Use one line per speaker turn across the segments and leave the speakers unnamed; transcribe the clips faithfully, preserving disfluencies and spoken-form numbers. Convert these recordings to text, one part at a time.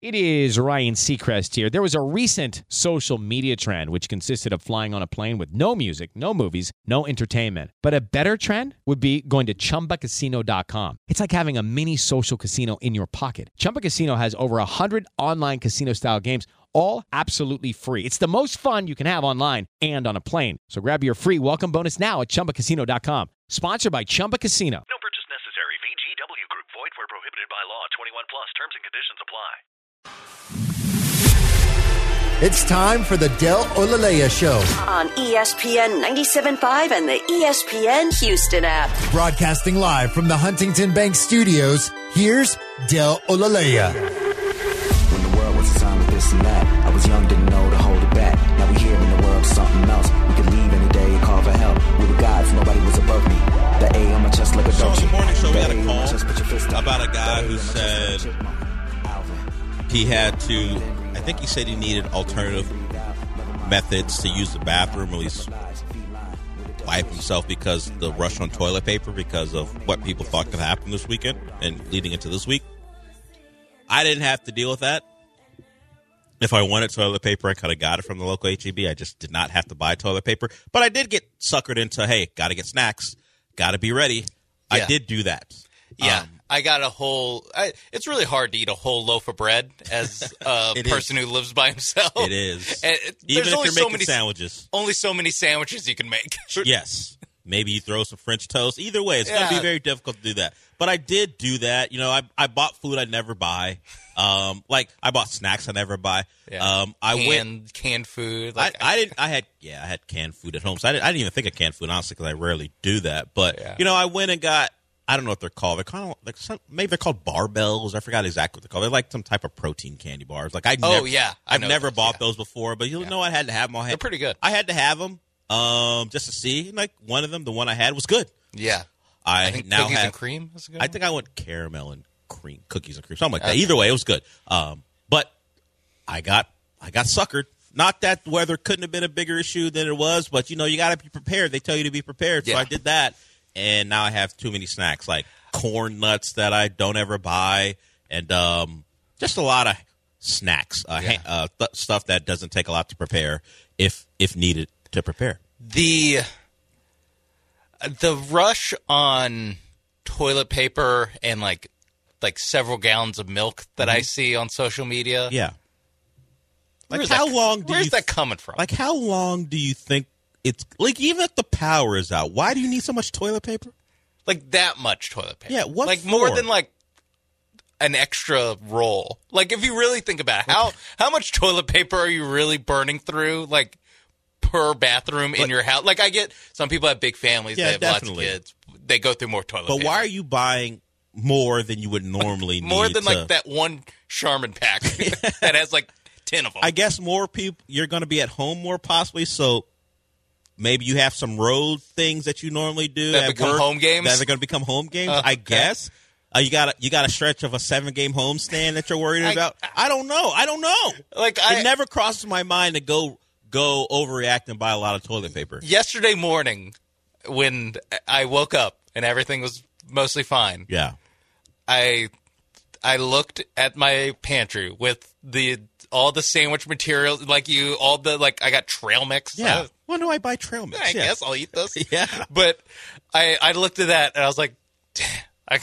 It is Ryan Seacrest here. There was a recent social media trend which consisted of flying on a plane with no music, no movies, no entertainment. But a better trend would be going to Chumba Casino dot com. It's like having a mini social casino in your pocket. Chumba Casino has over one hundred online casino-style games, all absolutely free. It's the most fun you can have online and on a plane. So grab your free welcome bonus now at Chumba Casino dot com. Sponsored by Chumba Casino.
No purchase necessary. V G W Group. Void where prohibited by law. twenty-one plus. Terms and conditions apply.
It's time for the Del Olalea Show
on E S P N ninety-seven point five and the E S P N Houston app.
Broadcasting live from the Huntington Bank Studios, here's Del Olalea.
When the world was a time of this and that, I was young, didn't know to hold it back. Now we here in the world, something else. We could leave any day and call for help. We were gods, nobody was above me. The A on my chest like a
So on
Dolce.
the morning show, we
The
had
A
a
on my
call
chest, put your fist up.
about a guy
The A
who
on my chest,
said
put your chipmunk. Alvin.
he had to, I think he said he needed alternative methods to use the bathroom, or at least wipe himself, because the rush on toilet paper, because of what people thought could happen this weekend and leading into this week. I didn't have to deal with that. If I wanted toilet paper, I could have got it from the local H E B. I just did not have to buy toilet paper. But I did get suckered into, hey, got to get snacks, got to be ready. I
Yeah.
did do that.
Yeah,
Um,
I got a whole. I, it's really hard to eat a whole loaf of bread as a
It is.
person who lives by himself.
It is.
And it-
Even
there's
if
only
you're
so
making
many
sandwiches.
Only so many sandwiches you can make.
Yes. Maybe you throw some French toast. Either way, it's going
Yeah.
to be very difficult to do that. But I did do that. You know, I I bought food I never buy. Um, like I bought snacks I never buy.
Yeah.
Um, I
canned,
went.
canned food.
I,
Like,
I didn't. I had yeah. I had canned food at home, so I didn't, I didn't even think of canned food honestly, because I rarely do that. But
Yeah.
you know, I went and got. I don't know what they're called. They're kind of like some, maybe they're called barbells. I forgot exactly what they're called. They're like some type of protein candy bars. Like I.
Oh,
never,
yeah. I
I've
know
never
those,
bought
yeah.
those before, but you
Yeah.
know, I had to have them. I had,
They're pretty good.
I had to have them. Um, just to see. Like one of them, the one I had was good.
yeah,
I,
I think
now
cookies
have.
and cream. Is a good
I
one.
think I went caramel and cream, cookies and cream, something like that.
Okay.
Either way, it was good. Um, but I got I got suckered. Not that weather couldn't have been a bigger issue than it was, but you know, you got to be prepared. They tell you to be prepared, so
Yeah.
I did that, and now I have too many snacks, like corn nuts that I don't ever buy, and um, just a lot of snacks, uh,
Yeah.
ha- uh, th- stuff that doesn't take a lot to prepare, if if needed to prepare.
the the rush on toilet paper and like like several gallons of milk that I see on social media.
Yeah. Like
Where's
how
that-
long do
Where's
you
that coming from?
Like, how long do you think it's like? Even if the power is out, why do you need so much toilet paper?
Like that much toilet paper.
Yeah, what
Like more
for?
than like an extra roll. Like if you really think about it, how how much toilet paper are you really burning through? Like per bathroom in
But-
your house. Like I get some people have big families.
Yeah,
they have
definitely.
lots of kids. They go through more toilet
But
paper.
why are you buying more than you would normally need?
more than
to-
like that one Charmin pack that has like ten of them?
I guess more people. You're going to be at home more possibly, so maybe you have some road things that you normally do
That
at
become
work
home games?
That are going to become home games.
Uh,
I
okay.
guess. Uh, you got a, you got a stretch of a seven game homestand that you're worried
I-
about. I don't know. I don't know.
Like I
it never crosses my mind to go go overreact and buy a lot of toilet paper.
yesterday morning when I woke up and everything was mostly fine.
Yeah.
I I looked at my pantry with the all the sandwich material, like you, all the like. I got trail mix.
Yeah.
I,
When do I buy trail mix?
I
Yeah.
guess I'll eat this.
Yeah.
But I I looked at that and I was like, damn, I,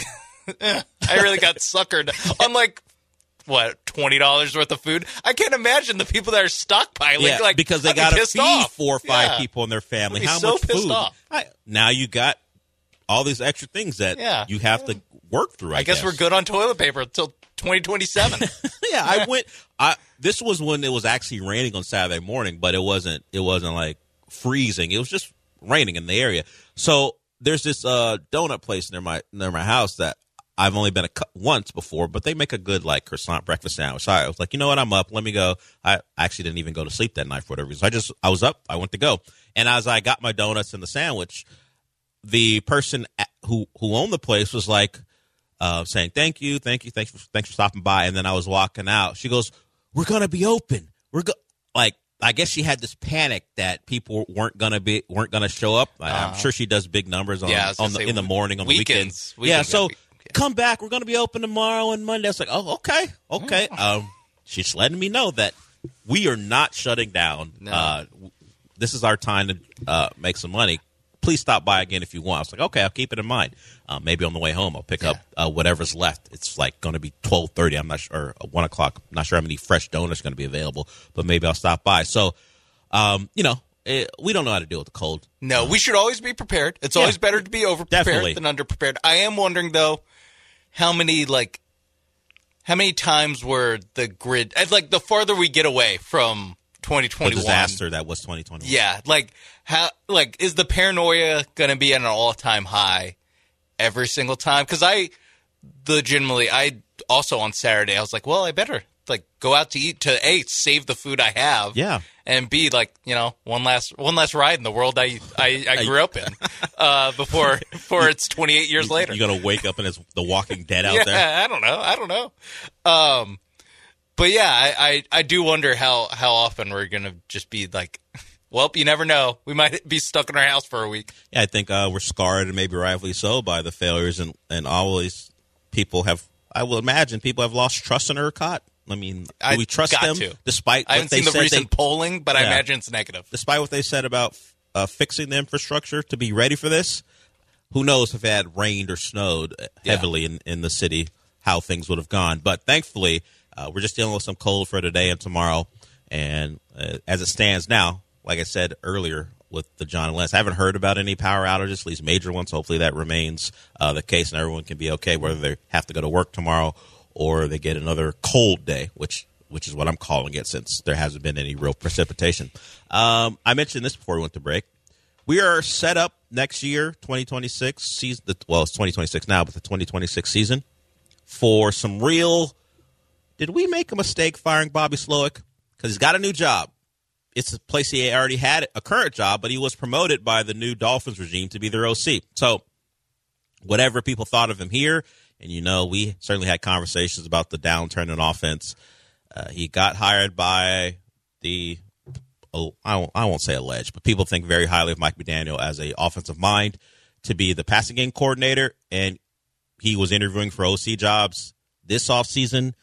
I really got suckered on like what twenty dollars worth of food. I can't imagine the people that are stockpiling.
Yeah,
like
because they
I'd be
got to
pissed
feed
off.
four or five
Yeah.
people in their family.
I'd be
How
so
much
pissed
food?
off.
I, now you got all these extra things that
Yeah.
you have to work through. I,
I guess we're good on toilet paper until twenty twenty-seven.
Yeah, I went. I this was when it was actually raining on Saturday morning, but it wasn't. It wasn't like freezing. It was just raining in the area. So there's this uh, donut place near my near my house that I've only been a cu- once before, but they make a good like croissant breakfast sandwich. So I was like, you know what, I'm up. Let me go. I actually didn't even go to sleep that night for whatever reason. So I just I was up. I went to go, and as I got my donuts and the sandwich, the person at, who who owned the place was like uh, saying, "Thank you, thank you, thanks for thanks for stopping by." And then I was walking out. She goes, "We're gonna be open. We're go-. like." I guess she had this panic that people weren't gonna be weren't gonna show up. I- I'm
Uh,
sure she does big numbers on,
yeah, I was gonna
on the
say,
in the morning on
weekends-
the weekends.
weekends
yeah,
gotta
so
be- yeah.
come back. We're gonna be open tomorrow and Monday. I was like, oh, okay, okay. Um, she's letting me know that we are not shutting down.
No.
Uh, this is our time to uh, make some money. Please stop by again if you want. I was like, okay, I'll keep it in mind. Uh, maybe on the way home, I'll pick
Yeah.
up uh, whatever's left. It's like going to be twelve thirty. I'm not sure, or one o'clock. I'm not sure how many fresh donuts are going to be available, but maybe I'll stop by. So, um, you know, it, we don't know how to deal with the cold.
No, we should always be prepared. It's
Yeah.
always better to be over
Definitely.
prepared than under prepared. I am wondering though, how many like, how many times were the grid like the farther we get away from twenty
The
twenty-one
disaster that was twenty twenty-one.
Yeah, like how like is the paranoia going to be at an all-time high every single time? Because I legitimately, I also on Saturday I was like, well, I better like go out to eat to A, save the food I have,
Yeah.
and B, like you know one last one last ride in the world I I, I grew up in uh, before before it's twenty-eight years later.
You're going to wake up and it's The Walking Dead out
yeah,
there.
I don't know, I don't know. Um, but yeah, I, I, I do wonder how, how often we're going to just be like, well, you never know. We might be stuck in our house for a week.
Yeah, I think uh, we're scarred, and maybe rightfully so, by the failures, and, and always people have, I will imagine, people have lost trust in ERCOT. I mean, do
I
we trust
got
them
to.
despite
I
what
haven't
they
seen the
said
recent
they,
polling, but I
Yeah.
imagine it's negative.
despite what they said about uh, fixing the infrastructure to be ready for this? Who knows if it had rained or snowed heavily in, in the city, how things would have gone. But thankfully, uh, we're just dealing with some cold for today and tomorrow. And uh, as it stands now, like I said earlier with the John and Les, I haven't heard about any power outages, at least major ones. Hopefully that remains uh, the case and everyone can be okay, whether they have to go to work tomorrow or they get another cold day, which which is what I'm calling it since there hasn't been any real precipitation. Um, I mentioned this before we went to break. We are set up next year, twenty twenty-six season. Well, it's twenty twenty-six now, but the twenty twenty-six season for some real. Did we make a mistake firing Bobby Slowick? Because he's got a new job. It's a place he already had a current job, but he was promoted by the new Dolphins regime to be their O C. So whatever people thought of him here, and you know, we certainly had conversations about the downturn in offense. Uh, he got hired by the. Oh, I won't, I won't say alleged, but people think very highly of Mike McDaniel as a offensive mind to be the passing game coordinator, and he was interviewing for O C jobs this offseason.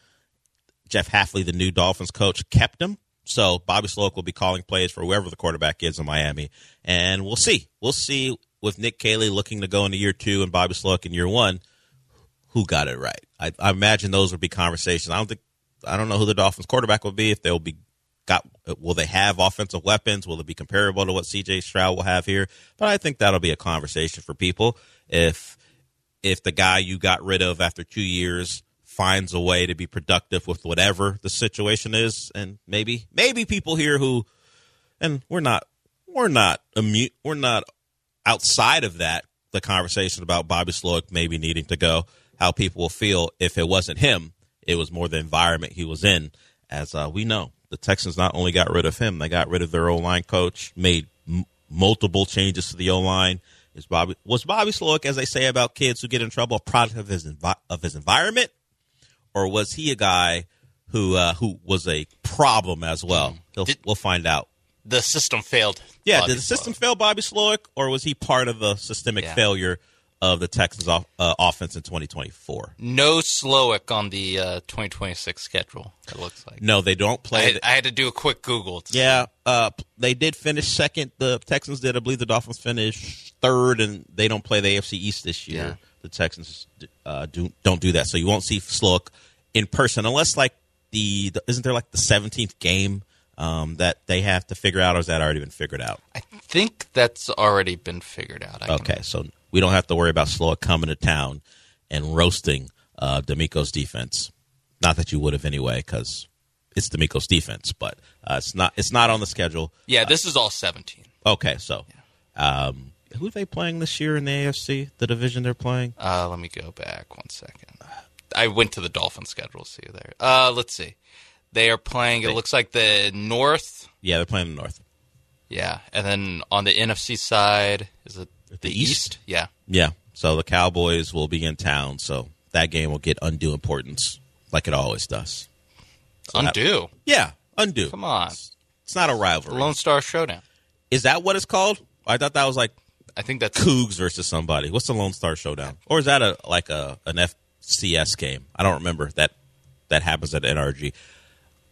Jeff Hafley, the new Dolphins coach, kept him. So Bobby Slowick will be calling plays for whoever the quarterback is in Miami, and we'll see. We'll see with Nick Caley looking to go into year two and Bobby Slowick in year one, who got it right. I, I imagine those would be conversations. I don't think I don't know who the Dolphins quarterback will be, if they'll be got. Will they have offensive weapons? Will it be comparable to what C J Stroud will have here? But I think that'll be a conversation for people. If if the guy you got rid of after two years finds a way to be productive with whatever the situation is, and maybe maybe people here who, and we're not we're not immune, we're not outside of that, the conversation about Bobby Slowick maybe needing to go, how people will feel if it wasn't him, it was more the environment he was in. As uh, we know, the Texans not only got rid of him, they got rid of their O-line coach, made m- multiple changes to the O-line. Is Bobby was Bobby Slowick, as they say about kids who get in trouble, a product of his envi- of his environment? Or was he a guy who uh, who was a problem as well? He'll,
Did-
we'll find out.
The system failed.
Yeah,
Bobby
did the system
Slowick.
fail Bobby Slowick, or was he part of the systemic
Yeah.
failure of the Texans off, uh, offense in twenty twenty-four?
No Slowick on the uh, twenty twenty-six schedule, it looks like.
No, they don't
I
play.
had,
the-
I had to do a quick Google. To
yeah, uh, they did finish second. The Texans did. I believe the Dolphins finished third, and they don't play the A F C East this year.
Yeah.
The Texans uh, do, don't do that, so you won't see Slowick in person unless like the, the isn't there like the seventeenth game um, that they have to figure out, or has that already been figured out?
I think that's already been figured out. I can-
Okay, so we don't have to worry about Slowick coming to town and roasting uh, D'Amico's defense. Not that you would have anyway, because it's D'Amico's defense, but uh, it's not. It's not on the schedule.
Yeah, this is all seventeen.
Okay, so um, who are they playing this year in the A F C? The division they're playing?
Uh, let me go back one second. I went to the Dolphins schedule. See you there. Uh, let's see. They are playing. It
They-
looks like the North.
Yeah, they're playing the North.
Yeah, and then on the N F C side, is it the,
The
East?
East?
Yeah.
Yeah, so the Cowboys will be in town, so that game will get undue importance, like it always does. So that-
Undo.
yeah, undue.
Come on.
It's, it's not a rivalry.
Lone Star Showdown.
Is that what it's called? I thought that was like
I think that's
Cougs versus somebody. What's the Lone Star Showdown? Or is that a like a an F C S game? I don't remember. That that happens at N R G.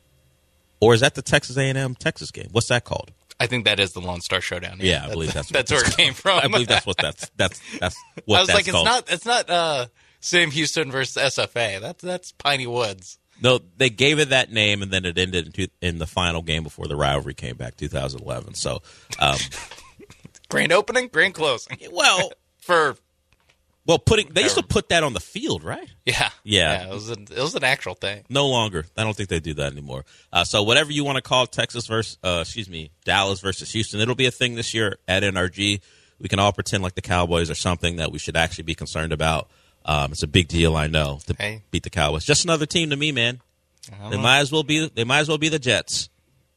Or is that the Texas A and M Texas game? What's that called?
I think that is the Lone Star Showdown.
Yeah, I believe that's
that's
what
where it came from.
I believe that's what that's that's that's what
I was
that's
like,
called.
it's not it's not uh, Sam Houston versus S F A. That's that's Piney Woods.
No, they gave it that name, and then it ended in, two, in the final game before the rivalry came back, two thousand eleven. So, um,
grand opening, grand closing.
well,
For
well, putting they used to put that on the field, right?
yeah,
Yeah.
it was an, it was an actual thing.
No longer. I don't think they do that anymore. Uh, so whatever you want to call Texas versus, uh, excuse me, Dallas versus Houston, it'll be a thing this year at N R G. We can all pretend like the Cowboys are something that we should actually be concerned about. Um, it's a big deal, I know, to
Hey.
beat the Cowboys. Just another team to me, man. They
know.
might as well be. They might as well be the Jets.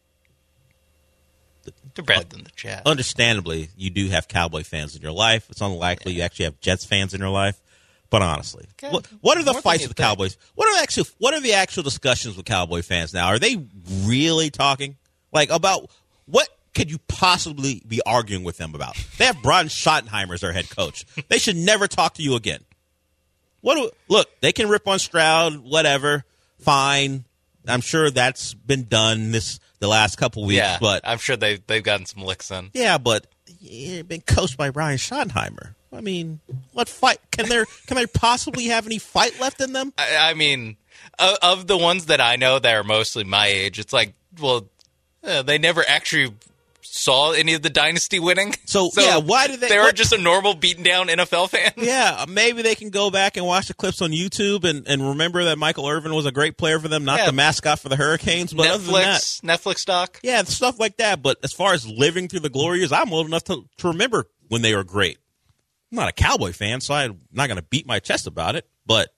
They're better than the Jets.
Understandably, you do have Cowboy fans in your life. It's unlikely you actually have Jets fans in your life. But honestly,
Okay.
what, what are the
More than
fights
you
with
think.
Cowboys? What are the actual What are the actual discussions with Cowboy fans now? Are they really talking like about what could you possibly be arguing with them about? They have Brian Schottenheimer as their head coach. They should never talk to you again. What do, look, they can rip on Stroud, whatever, fine. I'm sure that's been done this the last couple weeks,
yeah,
but
I'm sure they they've gotten some licks in.
yeah, but you've been coached by Brian Schottenheimer. I mean, what fight can there can there possibly have any fight left in them?
I, I mean, of, of the ones that I know that are mostly my age, it's like, well, uh, they never actually saw any of the dynasty winning.
So, yeah, why do they-
They were
what-
just a normal beaten down N F L fan.
Yeah, maybe they can go back and watch the clips on YouTube and, and remember that Michael Irvin was a great player for them, not
Yeah.
the mascot for the Hurricanes. But other than that,
Netflix, Netflix doc.
yeah, stuff like that. But as far as living through the glory years, I'm old enough to, to remember when they were great. I'm not a Cowboy fan, so I'm not going to beat my chest about it. But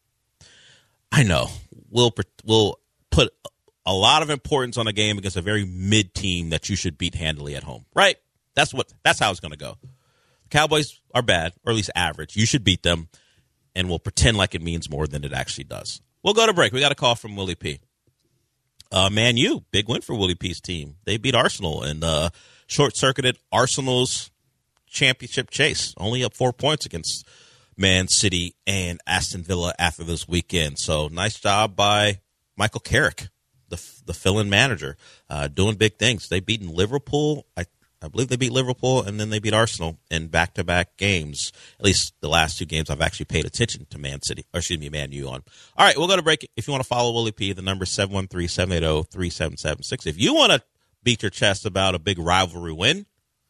I know we'll we'll put a lot of importance on a game against a very mid team that you should beat handily at home, right? That's what that's how it's going to go. Cowboys are bad, or at least average. You should beat them, and we'll pretend like it means more than it actually does. We'll go to break. We got a call from Willie P. Uh, Man U, big win for Willie P's team. They beat Arsenal and uh, short-circuited Arsenal's championship chase. Only up four points against Man City and Aston Villa after this weekend. So nice job by Michael Carrick, the the fill-in manager, uh, doing big things. They beaten Liverpool. I I believe they beat Liverpool, and then they beat Arsenal in back-to-back games. At least the last two games I've actually paid attention to Man City, or excuse me, Man U on. All right, we'll go to break. If you want to follow Willie P, the number is seven one three, seven eight zero, three seven seven six. If you want to beat your chest about a big rivalry win,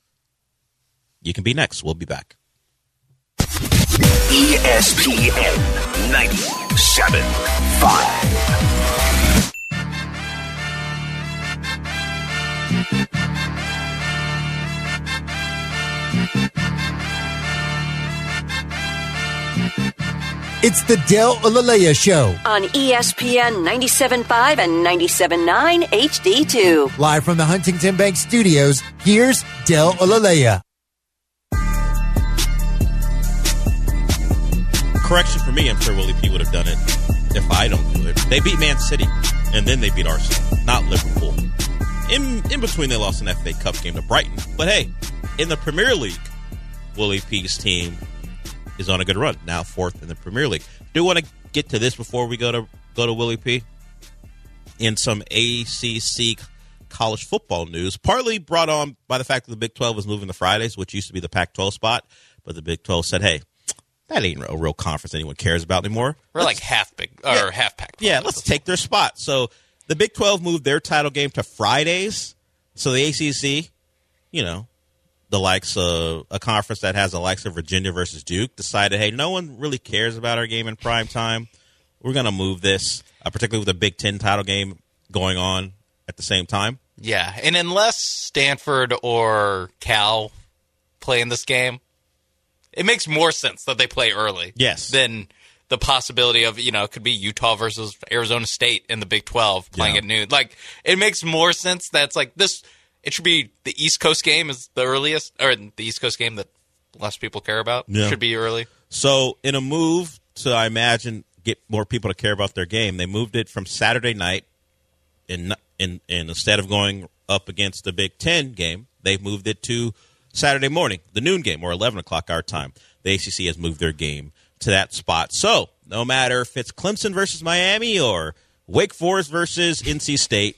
you can be next. We'll be back.
E S P N ninety-seven point five.
It's the Del Olalea Show,
On E S P N ninety-seven point five and ninety-seven point nine H D two.
live from the Huntington Bank Studios. Here's Del Olalea.
Correction for me, I'm sure Willie P would have done it if I don't do it. They beat Man City, and then they beat Arsenal, not Liverpool. In in between, they lost an F A Cup game to Brighton. But hey, in the Premier League, Willie P's team is on a good run, now fourth in the Premier League. Do want to get to this before we go to go to Willie P. In some A C C college football news, partly brought on by the fact that the Big twelve is moving to Fridays, which used to be the Pac twelve spot, but the Big twelve said, hey, that ain't a real conference anyone cares about anymore.
We're like half big or
Yeah.
half pack.
Yeah, let's take their spot. So the Big twelve moved their title game to Fridays. So the A C C, you know, the likes of a conference that has the likes of Virginia versus Duke, decided, hey, no one really cares about our game in prime time. We're going to move this, uh, particularly with the Big Ten title game going on at the same time.
Yeah, and unless Stanford or Cal play in this game, it makes more sense that they play early.
Yes.
Than the possibility of, you know, it could be Utah versus Arizona State in the Big twelve playing
Yeah.
at noon. Like, it makes more sense that's like this. It should be the East Coast game is the earliest, or the East Coast game that less people care about.
Yeah.
Should be early.
So in a move to, I imagine, get more people to care about their game, they moved it from Saturday night, and in, in, instead of going up against the Big Ten game, they moved it to Saturday morning, the noon game, or eleven o'clock our time. The A C C has moved their game to that spot. So no matter if it's Clemson versus Miami or Wake Forest versus N C State,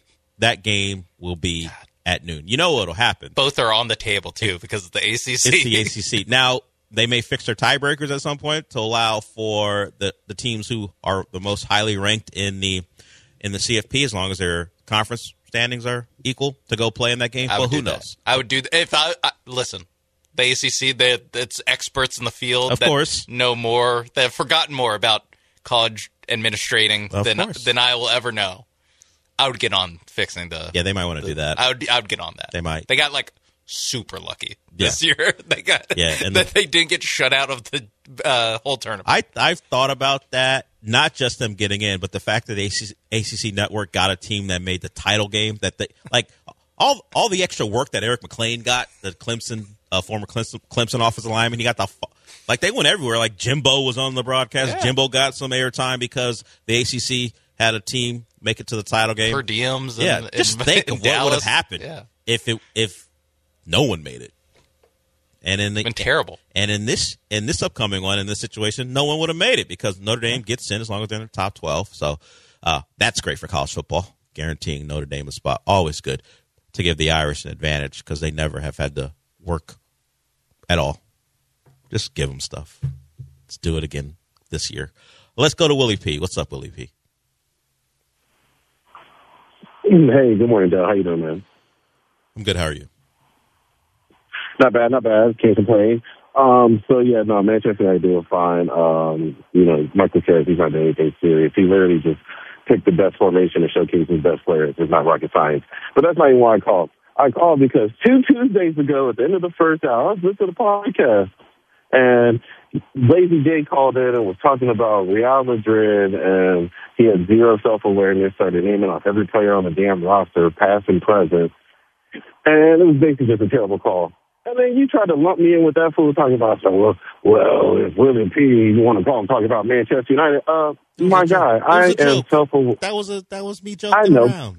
that game will be at noon. You know what'll happen.
Both are on the table, too, because of the A C C.
It's the A C C. Now, they may fix their tiebreakers at some point to allow for the, the teams who are the most highly ranked in the in the C F P, as long as their conference standings are equal, to go play in that game.
I
Well,
would
who
do
knows?
That. I would do that. If I, I listen, the A C C, they, it's experts in the field
Of
that
course.
know more, that have forgotten more about college administrating
Of
than
course.
than I will ever know. I would get on fixing the.
Yeah, they might want to do that.
I would. I would get on that.
They might.
They got like super lucky
Yeah.
this year. They got.
Yeah, and
that
the-
they didn't get shut out of the uh, whole tournament.
I, I've thought about that, not just them getting in, but the fact that A C C, A C C Network got a team that made the title game. That they, like all all the extra work that Eric McLean got, the Clemson, uh, former Clemson, Clemson offensive lineman, he got the like they went everywhere. Like Jimbo was on the broadcast.
Yeah.
Jimbo got some airtime because the A C C had a team make it to the title game.
Per diems.
Yeah,
and,
just
and,
think
in
of what would have
Dallas.
happened
Yeah,
if it if no one made it. And in the
been terrible.
And in this in this upcoming one, in this situation, no one would have made it because Notre Dame gets in as long as they're in the top twelve. So uh, that's great for college football, guaranteeing Notre Dame a spot. Always good to give the Irish an advantage because they never have had to work at all. Just give them stuff. Let's do it again this year. Let's go to Willie P. What's up, Willie P?
Hey, good morning, Dale. How you doing, man?
I'm good. How are you?
Not bad, not bad. Can't complain. Um, so yeah, no, Manchester United doing fine. Um, you know, Michael says he's not doing anything serious. He literally just picked the best formation and showcased his best players. It's not rocket science. But that's not even why I called. I called because two Tuesdays ago, at the end of the first hour, I was listening to the podcast, and Lazy J called in and was talking about Real Madrid, and he had zero self-awareness, started naming off every player on the damn roster, past and present. And it was basically just a terrible call. And then you tried to lump me in with that fool talking about, so, well, well, if Willie P, you want to call him talking about Manchester United, uh, my guy, I am self-aware.
That was a that was me joking
I know.
around.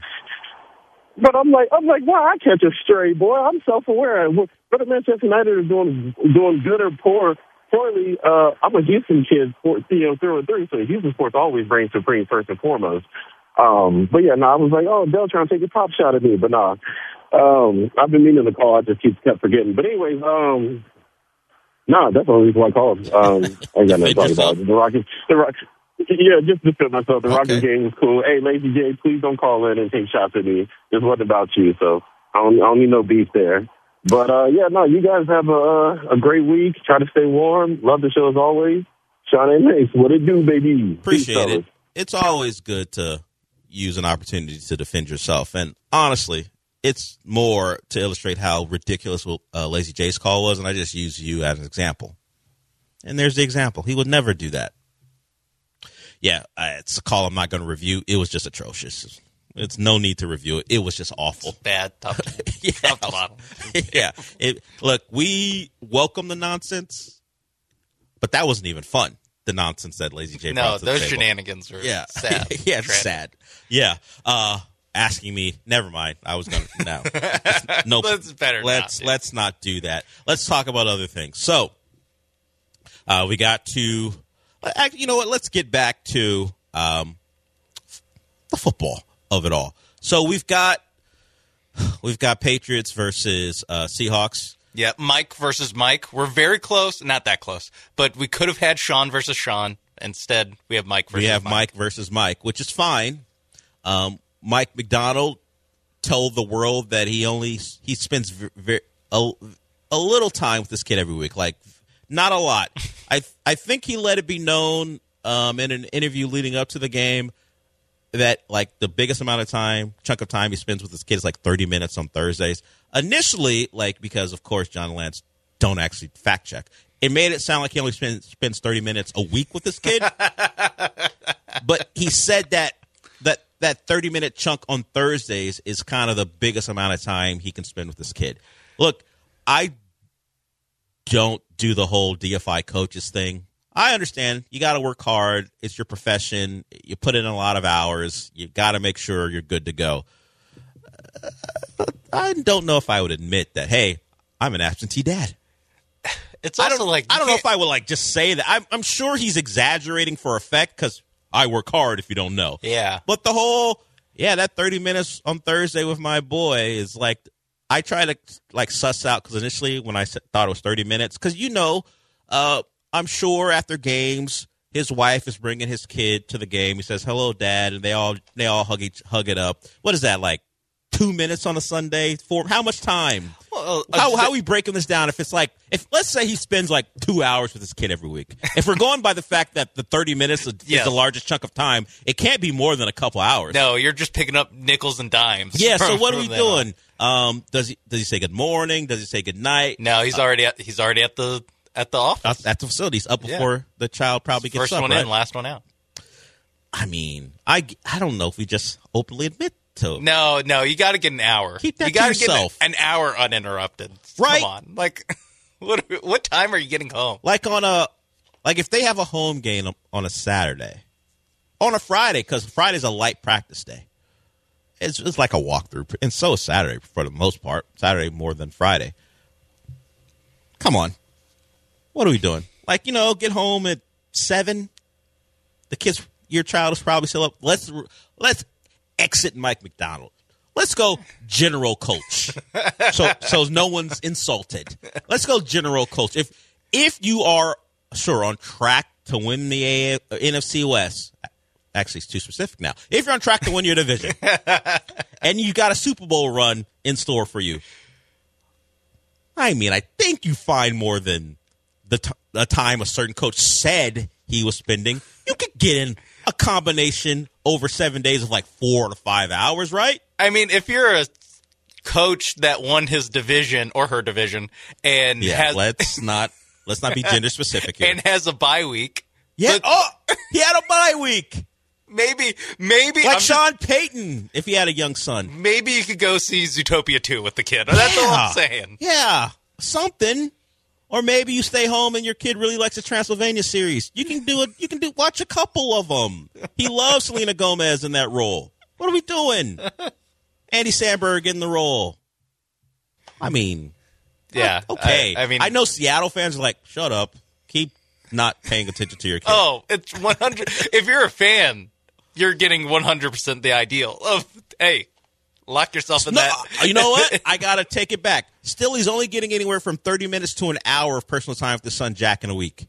But I'm like, I'm like, why I catch a stray, boy? I'm self-aware. Whether Manchester United is doing doing good or poor, poorly, uh, I'm a Houston kid, you know, through and through. So Houston sports always reigns supreme first and foremost. Um, but yeah, no, I was like, oh, Dell trying to take a pop shot at me, but nah. Um, I've been meaning to call. I just keep kept forgetting. But anyways, um, no, nah, that's the only reason why I called. Um, I ain't got nothing to talk about. The Rockets, the Rockets. Yeah, just to fit myself. The
Okay.
Rockets game was cool. Hey, Lazy J, please don't call in and take shots at me. This wasn't about you, so I don't, I don't need no beef there. But uh, yeah, no, you guys have a a great week. Try to stay warm. Love the show as always. Sean and Mace, what it do, baby?
Appreciate
Peace,
it.
fellas.
It's always good to use an opportunity to defend yourself. And honestly, it's more to illustrate how ridiculous uh, Lazy J's call was, and I just use you as an example. And there's the example. He would never do that. Yeah, uh, it's a call I'm not going to review. It was just atrocious. It's no need to review it. It was just awful.
Bad, top,
yeah,
top to bottom.
yeah. It, look, we welcome the nonsense, but that wasn't even fun. The nonsense that Lazy J
No,
brought to the
those
table.
shenanigans were
Yeah,
sad.
yeah, it's
Tragic.
sad. Yeah, uh, asking me. Never mind. I was going to no. Just- no,
That's better
Let's
not,
let's not do that. Let's talk about other things. So, uh, we got to. Actually, you know what? Let's get back to um, the football of it all. So we've got we've got Patriots versus uh, Seahawks.
Yeah, Mike versus Mike. We're very close. Not that close. But we could have had Sean versus Sean. Instead, we have Mike versus
We have
Mike.
Mike versus Mike, which is fine. Um, Mike McDonald told the world that he only he spends v- v- a, a little time with this kid every week, like not a lot. I I think he let it be known um, in an interview leading up to the game that like the biggest amount of time, chunk of time he spends with his kid is like thirty minutes on Thursdays. Initially, like because of course John and Lance don't actually fact check. It made it sound like he only spends, spends thirty minutes a week with his kid. But he said that that that thirty-minute chunk on Thursdays is kind of the biggest amount of time he can spend with his kid. Look, I don't do the whole D F I coaches thing. I understand. You got to work hard. It's your profession. You put in a lot of hours. You got to make sure you're good to go. Uh, I don't know if I would admit that, hey, I'm an absentee dad.
It's
I
also
don't,
like
I don't know
you
if I would like just say that. I'm, I'm sure he's exaggerating for effect because I work hard if you don't know.
Yeah.
But the whole, Yeah, that thirty minutes on Thursday with my boy is like, I try to like suss out, because initially when I thought it was thirty minutes, because, you know, uh, I'm sure after games, his wife is bringing his kid to the game. He says, hello, Dad, and they all they all hug each, hug it up. What is that, like two minutes on a Sunday? For how much time?
Well, uh,
how how are we breaking this down? If it's like, if let's say he spends like two hours with his kid every week. If we're going by the fact that the thirty minutes is,
yeah.
is the largest chunk of time, it can't be more than a couple hours.
No, you're just picking up nickels and dimes.
Yeah.
From,
so what are we doing?
On.
Um, does he does he say good morning? Does he say good night?
No, he's uh, already at, he's already at the at the office
at the facilities up before yeah. the child probably gets
first
up,
one
right?
in, last one out.
I mean, I I don't know if we just openly admit to it.
No, no, you got to get an hour.
Keep that
you
to
gotta
yourself.
Get an hour uninterrupted.
Right?
Come on, like what what time are you getting home?
Like on a like if they have a home game on a Saturday, on a Friday, because Friday's a light practice day. It's, it's like a walkthrough, and so is Saturday for the most part. Saturday more than Friday. Come on. What are we doing? Like, you know, get home at seven. The kids, your child is probably still up. Let's let's exit Mike McDonald. Let's go general coach. so so no one's insulted. Let's go general coach. If if you are sure on track to win the A- N F C West, actually it's too specific now. If you're on track to win your division and you got a Super Bowl run in store for you, I mean, I think you find more than the, t- the time a certain coach said he was spending. You could get in a combination over seven days of like four to five hours, right?
I mean, if you're a coach that won his division or her division and
yeah,
has
let's not let's not be gender specific here.
And has a bye week.
Yeah.
But,
oh, he had a bye week.
Maybe, maybe
like
I'm
Sean
just,
Payton if he had a young son.
Maybe you could go see Zootopia two with the kid. That's
yeah.
all I'm saying.
Yeah, something. Or maybe you stay home and your kid really likes the Transylvania series. You can do it. You can do watch a couple of them. He loves Selena Gomez in that role. What are we doing? Andy Samberg in the role. I mean,
yeah.
Okay.
I, I mean,
I know Seattle fans are like, shut up. Keep not paying attention to your kid.
Oh, it's one hundred. If you're a fan, you're getting one hundred percent the ideal of, hey, lock yourself in
no,
that.
You know what? I got to take it back. Still, he's only getting anywhere from thirty minutes to an hour of personal time with his son Jack in a week.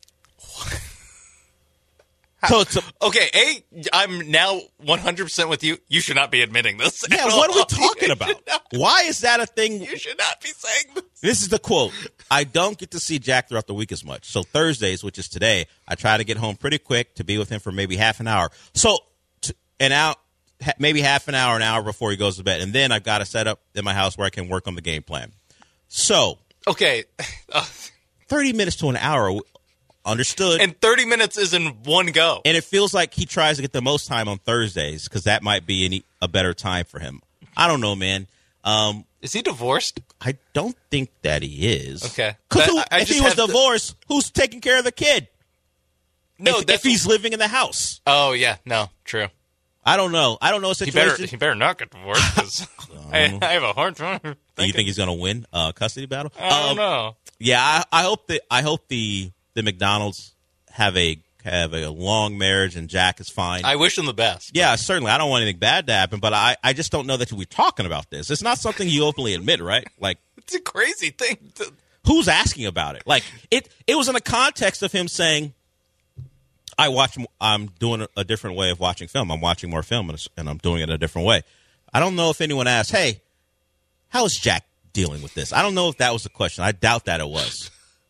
So it's a,
okay, A, I'm now one hundred percent with you. You should not be admitting this.
Yeah, what are we talking about? Why is that a thing?
You should not be saying this.
This is the quote. I don't get to see Jack throughout the week as much. So Thursdays, which is today, I try to get home pretty quick to be with him for maybe half an hour. So t- an hour, maybe half an hour, an hour before he goes to bed. And then I've got to set up in my house where I can work on the game plan. So.
Okay. Uh,
thirty minutes to an hour. Understood.
And thirty minutes is in one go.
And it feels like he tries to get the most time on Thursdays because that might be any, a better time for him. I don't know, man. Um,
is he divorced?
I don't think that he is.
Okay.
Because if he was divorced, to... who's taking care of the kid?
No,
if, if he's living in the house.
Oh, yeah. No, true.
I don't know. I don't know a situation.
He better, he better not get divorced because I, I have a hard time.
Do you think he's going to win a custody battle?
I don't
um,
know.
Yeah, I, I hope that I hope the the McDonald's have a have a long marriage and Jack is fine.
I wish him the best.
Yeah, but. Certainly. I don't want anything bad to happen, but I, I just don't know that we're talking about this. It's not something you openly admit, right? Like
it's a crazy thing. To...
Who's asking about it? Like it it was in the context of him saying, I watch. I'm doing a, a different way of watching film. I'm watching more film, and, and I'm doing it a different way. I don't know if anyone asked, "Hey, how is Jack dealing with this?" I don't know if that was the question. I doubt that it was.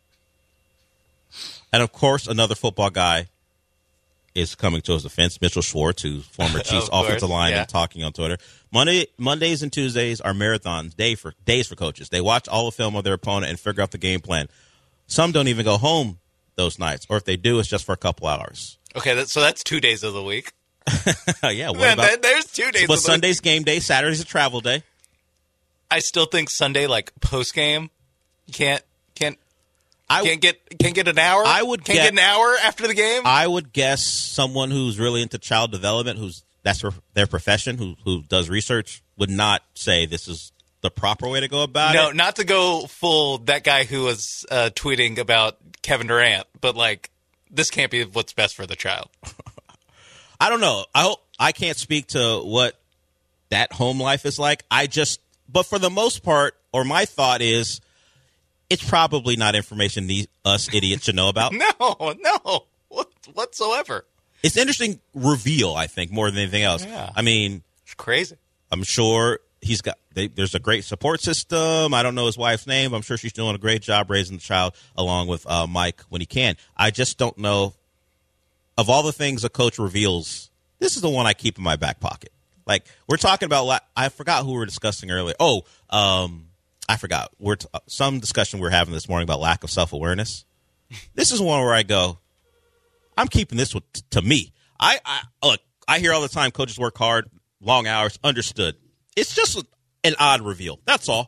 And of course, another football guy is coming to his defense, Mitchell Schwartz, who's former Chiefs offensive lineman, yeah. talking on Twitter. Monday, Mondays and Tuesdays are marathons, day for days for coaches. They watch all the film of their opponent and figure out the game plan. Some don't even go home those nights, or if they do, it's just for a couple hours.
Okay, that, so that's two days of the week.
yeah, what
Man,
about,
there's two days.
But
of the
Sunday's
week.
game day, Saturday's a travel day.
I still think Sunday, like post game, you can't can't
I
can't get can't get an hour.
I would
can't
get,
get an hour after the game.
I would guess someone who's really into child development, who's that's their, their profession, who who does research, would not say this is the proper way to go about
no,
it.
No, not to go full that guy who was uh, tweeting about Kevin Durant, but like this can't be what's best for the child.
I don't know. I hope, I can't speak to what that home life is like. I just, but for the most part, or my thought is, it's probably not information these us idiots should know about.
No, no, what, whatsoever.
It's interesting reveal, I think, more than anything else.
Yeah.
I mean,
it's crazy.
I'm sure he's got. They, there's a great support system. I don't know his wife's name. I'm sure she's doing a great job raising the child along with uh, Mike when he can. I just don't know. Of all the things a coach reveals, this is the one I keep in my back pocket. Like, we're talking about, I forgot who we were discussing earlier. Oh, um, I forgot. We're t- some discussion we were having this morning about lack of self-awareness. This is one where I go, I'm keeping this with, to me. I, I look, I hear all the time coaches work hard, long hours, understood. It's just an odd reveal. That's all.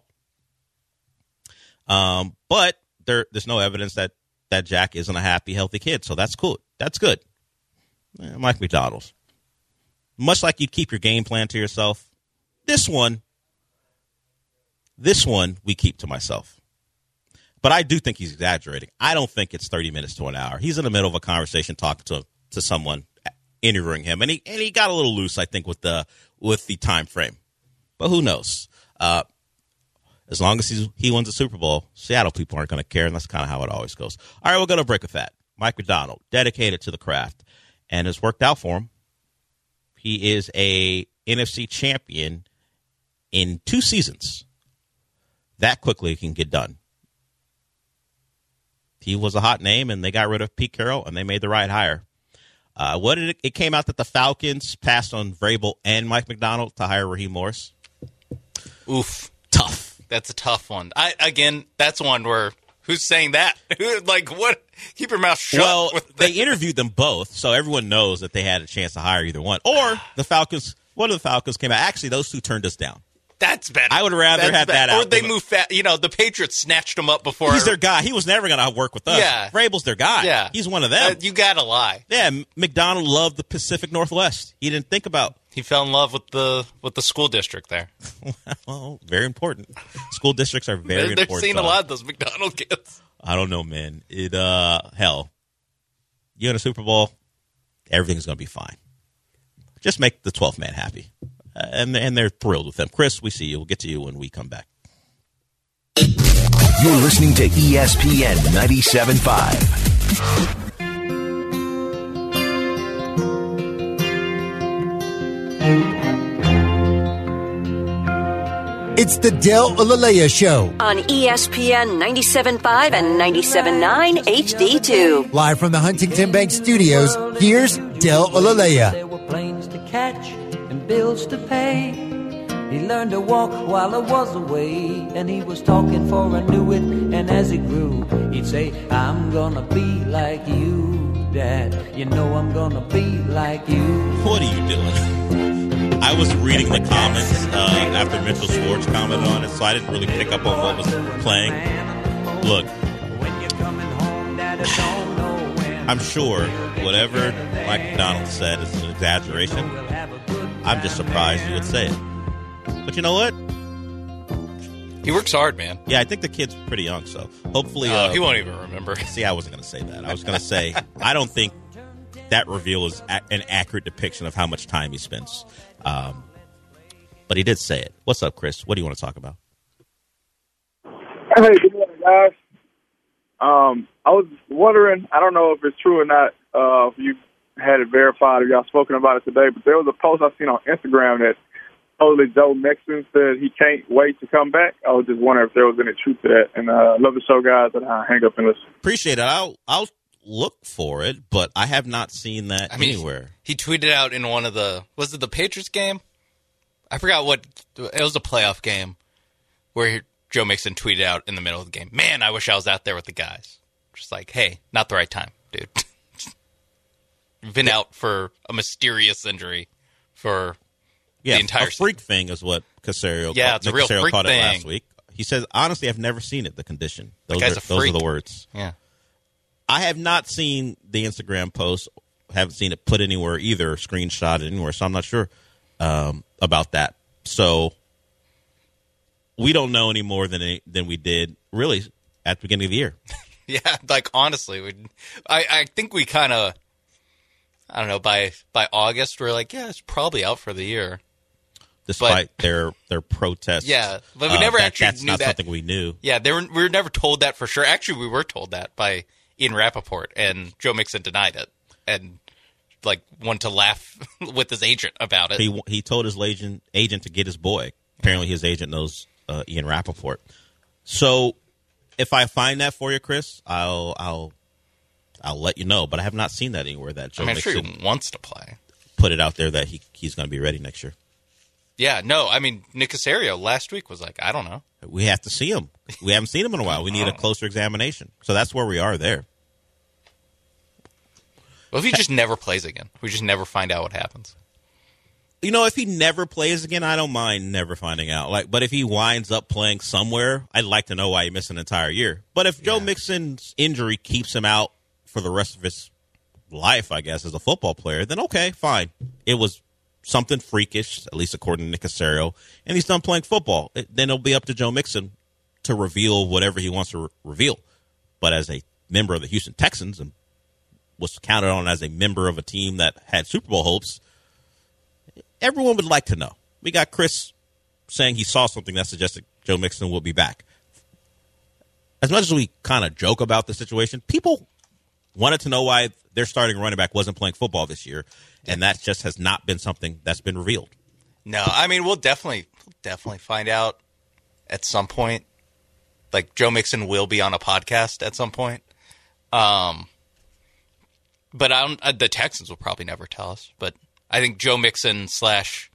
Um, but there, there's no evidence that, that Jack isn't a happy, healthy kid. So that's cool. That's good. Eh, Mike McDonald. Much like you'd keep your game plan to yourself, this one, this one we keep to myself. But I do think he's exaggerating. I don't think it's thirty minutes to an hour. He's in the middle of a conversation talking to to someone, interviewing him, and he and he got a little loose, I think, with the with the time frame. But who knows? Uh, as long as he's, he wins the Super Bowl, Seattle people aren't going to care, and that's kind of how it always goes. All right, we'll go to break with that. Mike McDonald, dedicated to the craft, and it's worked out for him. He is a N F C champion in two seasons. That quickly can get done. He was a hot name, and they got rid of Pete Carroll, and they made the right hire. Uh, what did it, it came out that the Falcons passed on Vrabel and Mike McDonald to hire Raheem Morris.
Oof,
tough.
That's a tough one. I again, that's one where who's saying that? Like, what? Keep your mouth shut.
Well,
with
they interviewed them both, so everyone knows that they had a chance to hire either one. Or the Falcons. One of the Falcons came out. Actually, those two turned us down.
That's better.
I would rather
That's
have
better.
that out.
Or they move fast. You know, the Patriots snatched him up before.
He's their guy. He was never going to work with us.
Yeah.
Vrabel's their guy.
Yeah.
He's one of them.
Uh, you got to lie.
Yeah, McDonald loved the Pacific Northwest. He didn't think about.
He fell in love with the with the school district there.
Well, very important. School districts are very
they're, they're
important.
They're seeing
so.
a lot of those McDonald kids.
I don't know, man. It uh, hell, you in a Super Bowl, everything's going to be fine. Just make the twelfth man happy. Uh, and, and they're thrilled with them. Chris, we see you. We'll get to you when we come back.
You're listening to E S P N ninety-seven point five.
It's the Del Olalea Show.
On E S P N ninety-seven point five and ninety-seven point nine H D two.
Live from the Huntington Bank Studios, here's Del Olalea.
There were planes to catch and bills to pay. He learned to walk while I was away, and he was talking for I knew it, and as he grew, he'd say, I'm gonna be like you, Dad. You know I'm gonna be like you.
What are you doing? I was reading the comments uh, after Mitchell Schwartz commented on it, so I didn't really pick up on what was playing. Look, I'm sure whatever Mike McDonald said is an exaggeration. I'm just surprised you would say it. But you know what?
He works hard, man.
Yeah, I think the kid's pretty young, so hopefully...
Uh,
uh,
he won't even remember.
See, I wasn't going to say that. I was going to say, I don't think that reveal is a- an accurate depiction of how much time he spends. Um, but he did say it. What's up, Chris? What do you want to talk about?
Hey, good morning, guys. Um, I was wondering, I don't know if it's true or not, uh, if you had it verified or y'all spoken about it today, but there was a post I seen on Instagram that totally Joe Mixon said he can't wait to come back. I was just wondering if there was any truth to that. And I uh, love the show, guys, and I hang up and listen.
Appreciate it. I'll I'll look for it, but I have not seen that
I mean,
anywhere.
He tweeted out in one of the, was it the Patriots game? I forgot what, it was a playoff game where Joe Mixon tweeted out in the middle of the game, man, I wish I was out there with the guys. Just like, hey, not the right time, dude. You've been out for a mysterious injury for
yeah,
the entire
a freak season. Thing is what Casario,
yeah,
called,
it's a real
Casario
freak
called
thing.
it last week. He says, honestly, I've never seen it, the condition. Those,
guy's
are,
a freak.
those are the words.
Yeah.
I have not seen the Instagram post. Haven't seen it put anywhere either, screenshot anywhere. So I'm not sure um, about that. So we don't know any more than any, than we did really at the beginning of the year.
Yeah, like honestly, we, I I think we kind of, I don't know, by by August we're like, yeah, it's probably out for the year.
despite
But-
their their protests.
Yeah, but we
Uh,
never
that-
actually
that's
knew
not
that.
something we knew.
Yeah, they were, we were never told that for sure. Actually, we were told that by Ian Rappaport, and Joe Mixon denied it and like wanted to laugh with his agent about it.
He he told his agent agent to get his boy. Apparently, his agent knows uh, Ian Rappaport. So, if I find that for you, Chris, I'll I'll I'll let you know. But I have not seen that anywhere. That Joe
I mean, I'm
Mixon
sure he wants to play.
put it out there that he he's going to be ready next year.
Yeah, no, I mean, Nick Caserio last week was like, I don't know.
We have to see him. We haven't seen him in a while. We need a closer examination. So that's where we are there.
What if he just never plays again? We just never find out what happens.
You know, if he never plays again, I don't mind never finding out. Like, but if he winds up playing somewhere, I'd like to know why he missed an entire year. But if Joe Mixon's injury keeps him out for the rest of his life, I guess, as a football player, then okay, fine. It was something freakish, at least according to Nick Caserio, and he's done playing football. It, then it'll be up to Joe Mixon to reveal whatever he wants to re- reveal. But as a member of the Houston Texans and was counted on as a member of a team that had Super Bowl hopes, everyone would like to know. We got Chris saying he saw something that suggested Joe Mixon will be back. As much as we kind of joke about the situation, people wanted to know why their starting running back wasn't playing football this year, and that just has not been something that's been revealed.
No, I mean, we'll definitely, we'll definitely find out at some point. Like, Joe Mixon will be on a podcast at some point. Um, but I don't, uh, the Texans will probably never tell us. But I think Joe Mixon slash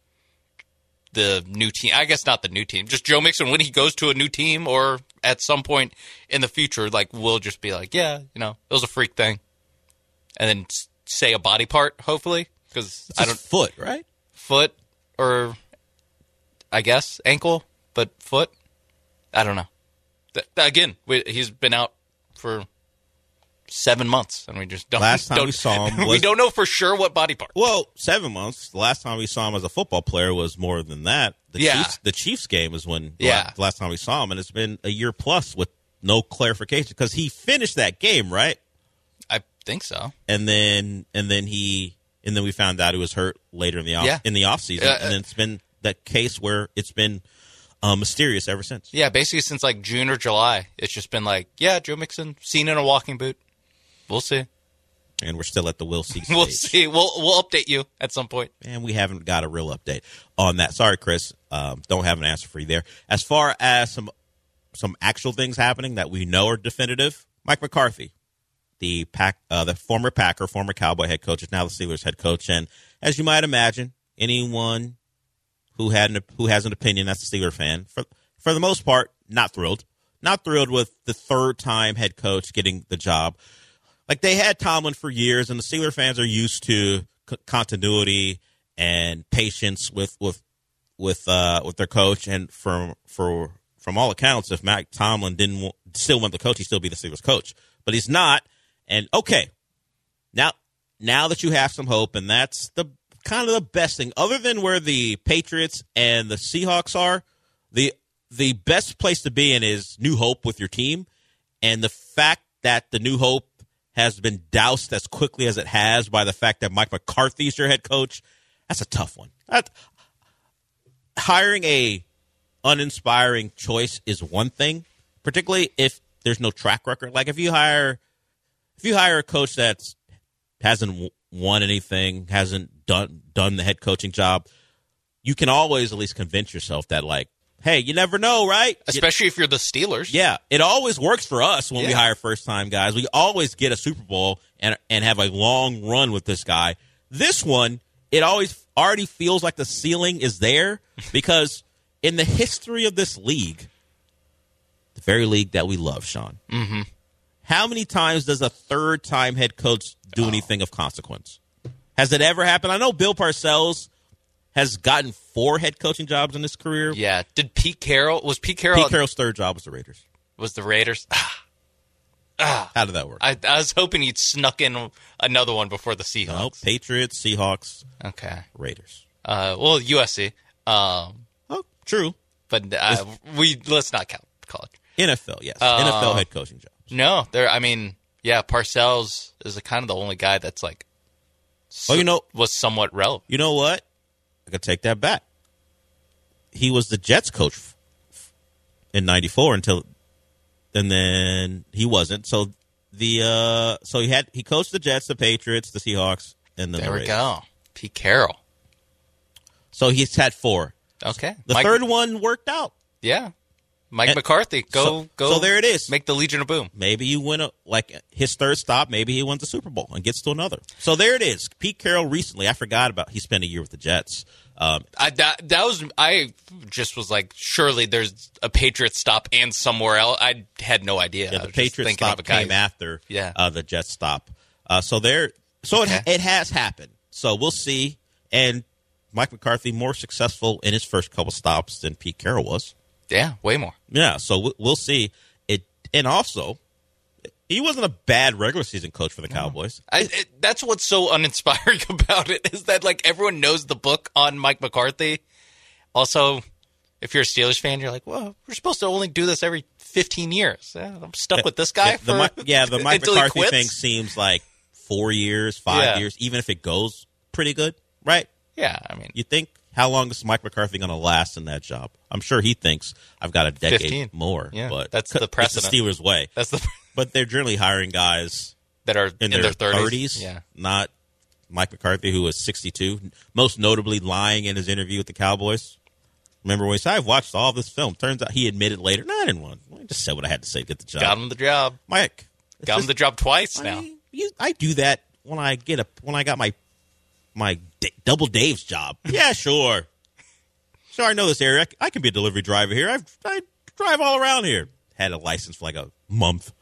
the new team, I guess not the new team, just Joe Mixon when he goes to a new team or at some point in the future, like, we'll just be like, yeah, you know, it was a freak thing. And then say a body part, hopefully. Because I don't
foot, right?
Foot or I guess ankle, but foot. I don't know. Th- again, we, he's been out for seven months, and we just don't.
Last time
don't,
we saw him,
we
was,
don't know for sure what body part.
Well, seven months. The last time we saw him as a football player was more than that. The
Yeah.
Chiefs, the Chiefs game is when the
Yeah.
la- the last time we saw him, and it's been a year plus with no clarification because he finished that game, right?
I think so.
And then and then he and then we found out he was hurt later in the off,
Yeah.
in the off season,
Uh,
and then it's been that case where it's been uh, mysterious ever since.
Yeah, basically since like June or July, it's just been like, yeah, Joe Mixon seen in a walking boot. We'll see.
And we're still at the we'll see stage.
We'll see. We'll we'll update you at some point.
And we haven't got a real update on that. Sorry, Chris. Um, don't have an answer for you there. As far as some some actual things happening that we know are definitive, Mike McCarthy, the pack, uh, the former Packer, former Cowboy head coach, is now the Steelers head coach. And as you might imagine, anyone who had an, who has an opinion that's a Steeler fan, for for the most part, not thrilled. Not thrilled with the third time head coach getting the job. Like, they had Tomlin for years, and the Steeler fans are used to c- continuity and patience with with with uh, with their coach. And from for from all accounts, if Mike Tomlin didn't w- still want the coach, he'd still be the Steelers coach. But he's not. And okay, now now that you have some hope, and that's the kind of the best thing, other than where the Patriots and the Seahawks are, the the best place to be in is New Hope with your team, and the fact that the New Hope has been doused as quickly as it has by the fact that Mike McCarthy's your head coach, that's a tough one. That, hiring a uninspiring choice is one thing, particularly if there's no track record. Like if you hire if you hire a coach that's hasn't w- won anything, hasn't done done the head coaching job, you can always at least convince yourself that, like, hey, you never know, right?
Especially if you're the Steelers.
Yeah, it always works for us when we
Yeah.
hire first-time guys. We always get a Super Bowl and and have a long run with this guy. This one, it always already feels like the ceiling is there because in the history of this league, the very league that we love, Sean,
Mm-hmm.
how many times does a third-time head coach do
Oh.
anything of consequence? Has it ever happened? I know Bill Parcells has gotten four head coaching jobs in his career.
Yeah. Did Pete Carroll, was Pete Carroll,
Pete Carroll's third job was the Raiders.
was the Raiders? Ah.
How did that work?
I, I was hoping he'd snuck in another one before the Seahawks.
No, Patriots, Seahawks,
Okay.
Raiders.
Uh, well, U S C. Um,
oh, true.
But uh, we let's not count college.
N F L, yes.
Uh,
N F L head coaching job.
No, there. I mean, yeah, Parcells is the, kind of the only guy that's like.
Oh, you know,
was somewhat relevant.
You know what? I could take that back. he was the Jets coach in ninety-four until, and then he wasn't. So the uh, so he had he coached the Jets, the Patriots, the Seahawks, and then
there
the
we
Raiders.
go. Pete Carroll.
So he's had four.
Okay,
The
Mike,
third one worked out.
yeah, Mike
And-
McCarthy. Go
so,
go.
So there it is.
Make the Legion of Boom.
Maybe you win a like his third stop. Maybe he wins the Super Bowl and gets to another. So there it is. Pete Carroll recently. I forgot about. He spent a year with the Jets. Um,
I that, that was I just was like, surely there's a Patriots stop and somewhere else. I had no idea.
yeah,
I
the
was just
Patriots
thinking
stop
of a guy.
came after
Yeah.
uh, the Jets stop. Uh, so there. So
Okay.
it it has happened. So we'll see. And Mike McCarthy more successful in his first couple stops than Pete Carroll was.
Yeah, way more.
Yeah. So we- we'll see it. And also, he wasn't a bad regular season coach for the Cowboys.
I, it, that's what's so uninspiring about it is that like everyone knows the book on Mike McCarthy. Also, if you're a Steelers fan, you're like, well, we're supposed to only do this every fifteen years. Yeah, I'm stuck with this guy.
The, the,
for,
Mike- yeah, the Mike
until he
McCarthy
quits?
thing seems like four years, five
Yeah.
years, even if it goes pretty good, right?
Yeah, I mean,
You think, how long is Mike McCarthy going to last in that job? I'm sure he thinks I've got a decade
fifteen
more.
Yeah,
but
that's the
it's
precedent.
the Steelers' way.
That's the
But they're generally hiring guys
that are
in,
in,
their,
their thirties. Yeah,
not Mike McCarthy, who was sixty-two, most notably lying in his interview with the Cowboys. Remember when he said, I've watched all this film. Turns out he admitted later, no, I didn't want I just said what I had to say to get the job.
got him the job.
Mike. it's
Got him
just-
the job twice
I,
now.
you, I do that when I get a when I got my my D- double Dave's job. Yeah, sure, sure. I know this area. I, I can be a delivery driver here. I've, I drive all around here. Had a license for like a month.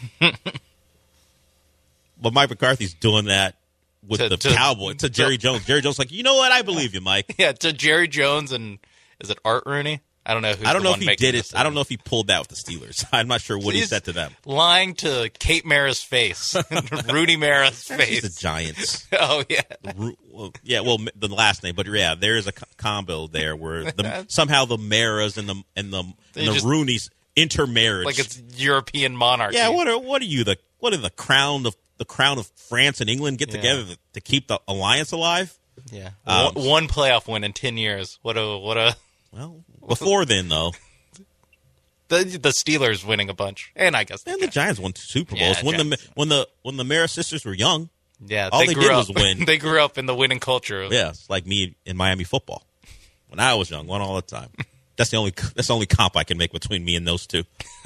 But Mike McCarthy's doing that with
To-
the
to-
Cowboys to Jerry Jones. Jerry Jones like, you know what? I believe you, Mike.
Yeah, to Jerry Jones and is it Art Rooney? I don't know who.
I don't know if he did it. I don't know if he pulled that with the Steelers. I'm not sure what he
He's
said to them.
Lying to Kate Mara's face, Rooney Mara's
He's
face.
the Giants.
Oh yeah,
Ru- well, yeah, well, the last name, but yeah, there is a co- combo there where the, somehow the Maras and the and the, and
They
the
just-
Rooneys intermarriage.
like it's European monarchy.
yeah, what are what are you the what are the crown of the crown of France and England get
Yeah.
together to, to keep the alliance alive?
yeah.
Um,
one, one playoff win in ten years. What a what a
Well, before then though,
the the Steelers winning a bunch, and I guess
and the Giants won two Super
Yeah,
Bowls when the
Giants.
when the when the Mara sisters were young.
yeah,
all they
grew
did
up,
was win.
they grew up in the winning culture. Of,
Yeah, it's like me in Miami football. When I was young, won all the time. That's the only that's the only comp I can make between me and those two.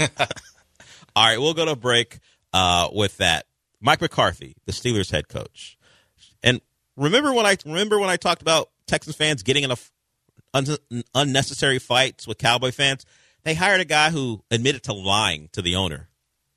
All right, we'll go to a break uh, with that. Mike McCarthy, the Steelers head coach, and remember when I remember when I talked about Texans fans getting in a un- unnecessary fights with Cowboy fans. They hired a guy who admitted to lying to the owner,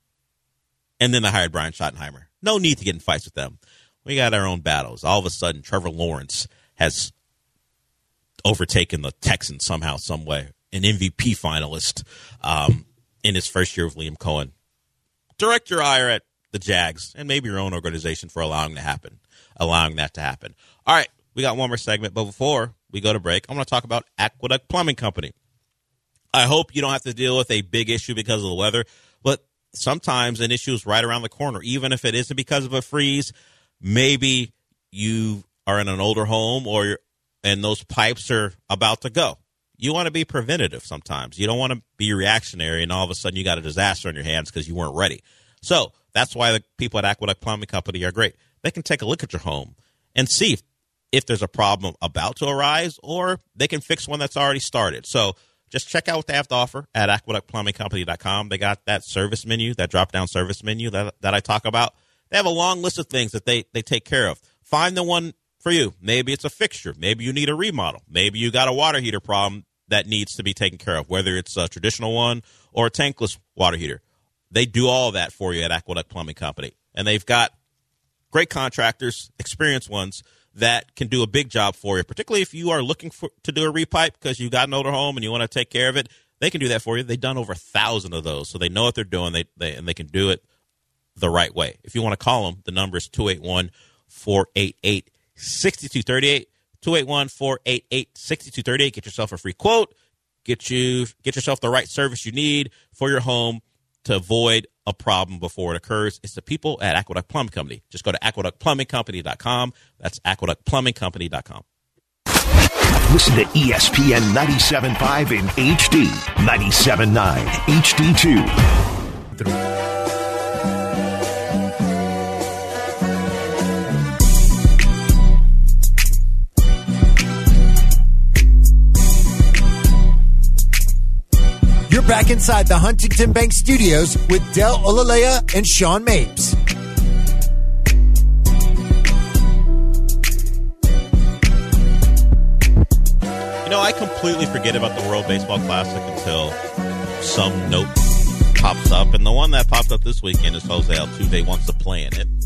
and then they hired Brian Schottenheimer. No need to get in fights with them. We got our own battles. All of a sudden, Trevor Lawrence has overtaken the Texans somehow, some way. An M V P finalist um, in his first year with Liam Cohen. Direct your ire at the Jags and maybe your own organization for allowing to happen, allowing that to happen. All right, we got one more segment, but before we go to break, I'm going to talk about Aqueduct Plumbing Company. I hope you don't have to deal with a big issue because of the weather, but sometimes an issue is right around the corner, even if it isn't because of a freeze. Maybe you are in an older home or you're, and those pipes are about to go. You want to be preventative sometimes. You don't want to be reactionary and all of a sudden you got a disaster on your hands because you weren't ready. So that's why the people at Aqueduct Plumbing Company are great. They can take a look at your home and see if, if there's a problem about to arise, or they can fix one that's already started. So just check out what they have to offer at aqueduct plumbing company dot com. They got that service menu, that drop-down service menu that, that I talk about. They have a long list of things that they, they take care of. Find the one for you. Maybe it's a fixture. Maybe you need a remodel. Maybe you got a water heater problem that needs to be taken care of, whether it's a traditional one or a tankless water heater. They do all that for you at Aqueduct Plumbing Company. And they've got great contractors, experienced ones, that can do a big job for you, particularly if you are looking for to do a repipe because you got an older home and you want to take care of it. They can do that for you. They've done over a thousand of those, so they know what they're doing, They, they and they can do it the right way. If you want to call them, the number is two eight one, four eight eight, six two three eight, two eight one, four eight eight, six two three eight. Get yourself a free quote. Get you get yourself the right service you need for your home to avoid a problem before it occurs. It's the people at Aqueduct Plumbing Company. Just go to aqueduct plumbing company dot com. That's aqueduct plumbing company dot com.
Listen to E S P N ninety-seven point five in H D, ninety-seven point nine H D two.
You're back inside the Huntington Bank Studios with Del Olalea and Sean Mapes.
You know, I completely forget about the World Baseball Classic until some note pops up. And the one that popped up this weekend is Jose Altuve wants to play in it.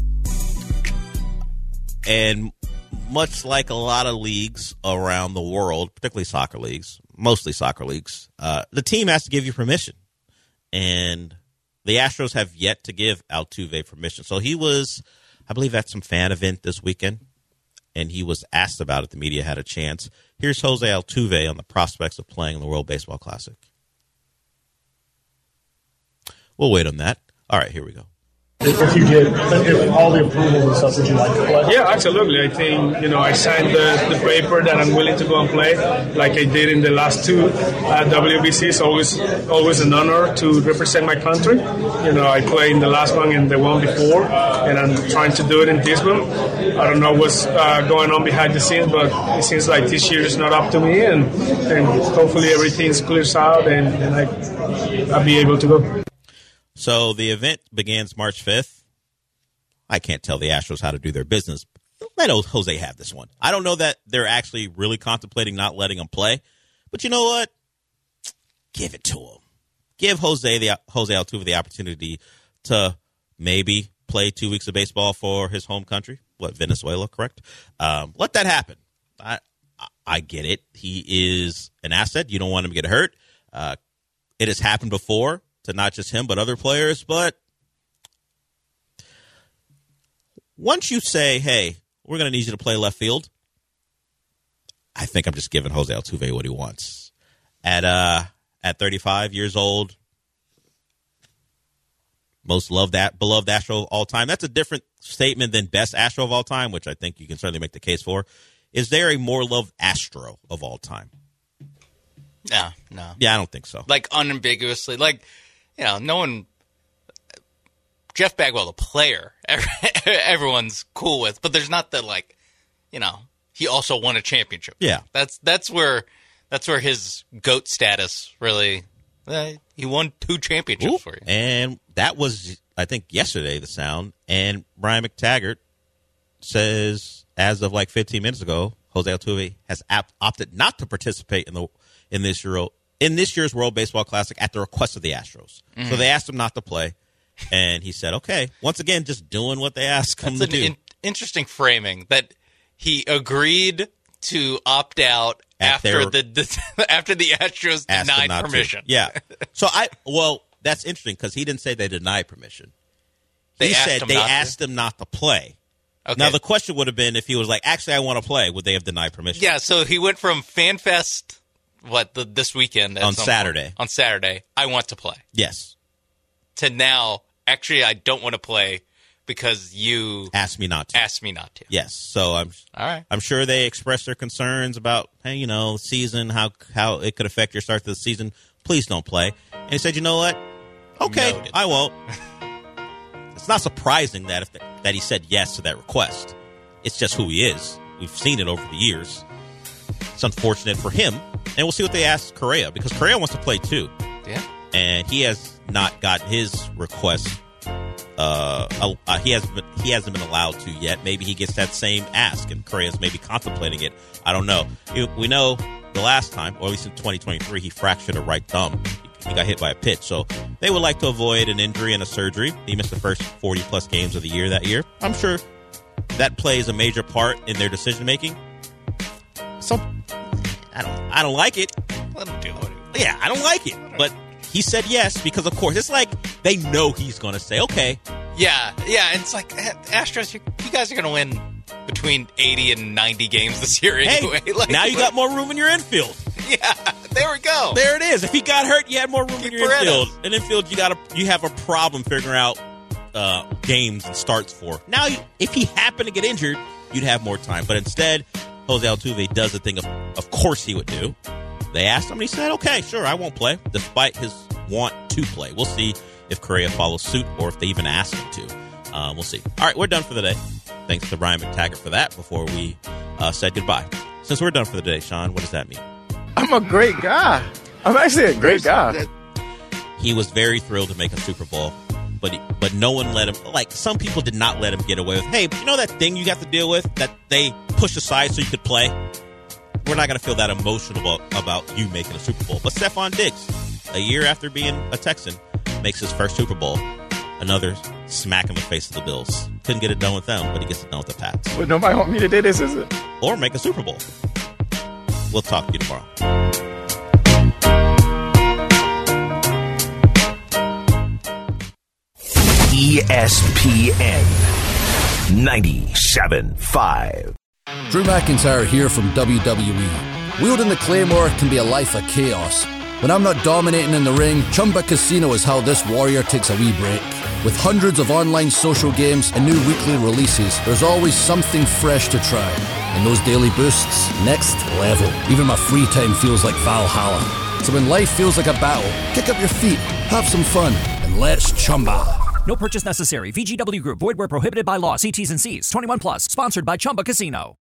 And much like a lot of leagues around the world, particularly soccer leagues, mostly soccer leagues, uh, the team has to give you permission. And the Astros have yet to give Altuve permission. So he was, I believe, at some fan event this weekend, and he was asked about it. The media had a chance. Here's Jose Altuve on the prospects of playing in the World Baseball Classic. We'll wait on that. All right, here we go.
If you get if all the approvals and stuff, would you like to play? Yeah, absolutely. I think, you know, I signed the, the paper that I'm willing to go and play like I did in the last two uh, W B Cs. Always always an honor to represent my country. You know, I played in the last one and the one before, and I'm trying to do it in this one. I don't know what's uh, going on behind the scenes, but it seems like this year is not up to me, and, and hopefully everything clears out and, and I, I'll be able to go.
So the event begins March fifth. I can't tell the Astros how to do their business. Let Jose have this one. I don't know that they're actually really contemplating not letting him play. But you know what? Give it to him. Give Jose the Jose Altuve the opportunity to maybe play two weeks of baseball for his home country. What, Venezuela, correct? Um, let that happen. I, I get it. He is an asset. You don't want him to get hurt. Uh, it has happened before. To not just him, but other players. But once you say, hey, we're going to need you to play left field, I think I'm just giving Jose Altuve what he wants. At uh, at thirty-five years old, most loved that beloved Astro of all time. That's a different statement than best Astro of all time, which I think you can certainly make the case for. Is there a more loved Astro of all time?
No, no.
Yeah, I don't think so.
Like, unambiguously. Like, you know, no one – Jeff Bagwell, the player, everyone's cool with. But there's not the, like, you know, he also won a championship.
Yeah.
That's that's where that's where his GOAT status really uh, – he won two championships
Ooh,
for you.
And that was, I think, yesterday, the sound. And Brian McTaggart says, as of like fifteen minutes ago, Jose Altuve has op- opted not to participate in the in this Euro in this year's World Baseball Classic at the request of the Astros. Mm-hmm. So they asked him not to play, and he said, "Okay." Once again, just doing what they asked him
That's
to
an
do.
In- interesting framing that he agreed to opt out
At
after
their,
the, the after the Astros denied permission.
To. Yeah. So I well, that's interesting because he didn't say they denied permission.
They
he
asked
said
him
they
not
asked
to.
him not to play.
Okay.
Now the question would have been if he was like, "Actually, I want to play." Would they have denied permission?
Yeah. So he went from FanFest. What, the, this weekend?
On Saturday.
Point, on Saturday, I want to play.
Yes.
To now, actually, I don't want to play because you
asked me not to.
Asked me not to.
Yes. So I'm
all right.
I'm sure they expressed their concerns about, hey, you know, season, how how it could affect your start to the season. Please don't play. And he said, you know what? Okay, Noted. I won't. It's not surprising that if the, that he said yes to that request. It's just who he is. We've seen it over the years. It's unfortunate for him. And we'll see what they ask Correa, because Correa wants to play too.
Yeah.
And he has not got his request. Uh, uh, he has been, he hasn't been allowed to yet. Maybe he gets that same ask, and Correa's maybe contemplating it. I don't know. We know the last time, or at least in twenty twenty-three, he fractured a right thumb. He got hit by a pitch. So they would like to avoid an injury and a surgery. He missed the first forty-plus games of the year that year. I'm sure that plays a major part in their decision-making. So I don't I don't like it.
Let him do it.
Yeah, I don't like it. But he said yes because, of course, it's like they know he's going to say, okay.
Yeah, yeah. And it's like, Astros, you, you guys are going to win between eighty and ninety games this year anyway.
Hey,
like,
now you got more room in your infield.
Yeah, there we go.
There it is. If he got hurt, you had more room
Keep
in your
Beretta.
infield. In infield, you got a, you have a problem figuring out uh, games and starts for. Now, if he happened to get injured, you'd have more time. But instead, Jose Altuve does the thing of, of course he would do. They asked him, and he said, okay, sure, I won't play, despite his want to play. We'll see if Correa follows suit or if they even ask him to. Uh, we'll see. All right, we're done for the day. Thanks to Brian McTaggart for that before we uh, said goodbye. Since we're done for the day, Sean, what does that mean?
I'm a great guy. I'm actually a great guy.
He was very thrilled to make a Super Bowl, but he, but no one let him. Like, some people did not let him get away with, hey, you know that thing you got to deal with that they pushed aside so you could play? We're not going to feel that emotional about, about you making a Super Bowl. But Stephon Diggs, a year after being a Texan, makes his first Super Bowl. Another smack in the face of the Bills. Couldn't get it done with them, but he gets it done with the Pats.
But nobody want me to do this, is it?
Or make a Super Bowl. We'll talk to you tomorrow.
E S P N ninety-seven point five.
Drew McIntyre here from W W E. Wielding the Claymore can be a life of chaos. When I'm not dominating in the ring, Chumba Casino is how this warrior takes a wee break. With hundreds of online social games and new weekly releases, there's always something fresh to try. And those daily boosts, next level. Even my free time feels like Valhalla. So when life feels like a battle, kick up your feet, have some fun, and let's Chumba.
No purchase necessary. V G W Group. Void where prohibited by law. See T's and C's. twenty-one plus. Sponsored by Chumba Casino.